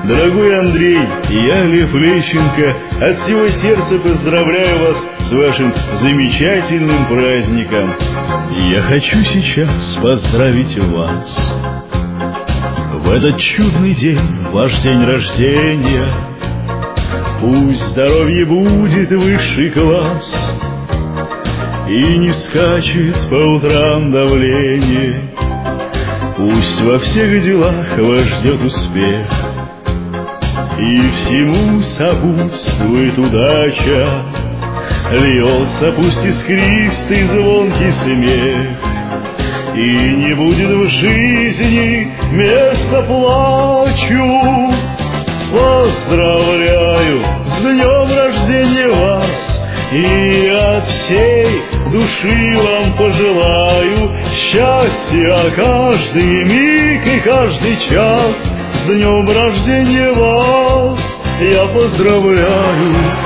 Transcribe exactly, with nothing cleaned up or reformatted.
Дорогой Андрей, я, Лев Лещенко, от всего сердца поздравляю вас с вашим замечательным праздником. Я хочу сейчас поздравить вас в этот чудный день, ваш день рождения. Пусть здоровье будет высший класс, и не скачет по утрам давление. Пусть во всех делах вас ждет успех, и всему сопутствует удача. Льется пусть искристый звонкий смех, и не будет в жизни места плачу. Поздравляю с днем рождения вас, и от всей души вам пожелаю счастья каждый миг и каждый час. С днем рождения вас я поздравляю.